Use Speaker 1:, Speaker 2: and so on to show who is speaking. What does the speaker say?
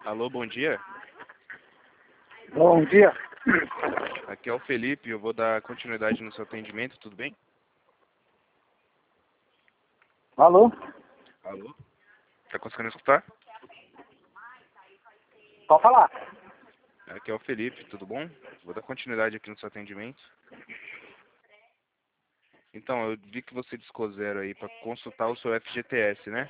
Speaker 1: Alô, bom dia.
Speaker 2: Bom dia.
Speaker 1: Aqui é o Felipe, eu vou dar continuidade no seu atendimento, tudo bem?
Speaker 2: Alô?
Speaker 1: Alô? Tá conseguindo escutar?
Speaker 2: Pode falar.
Speaker 1: Aqui é o Felipe, tudo bom? Vou dar continuidade aqui no seu atendimento. Então, eu vi que você discou zero aí para consultar o seu FGTS, né?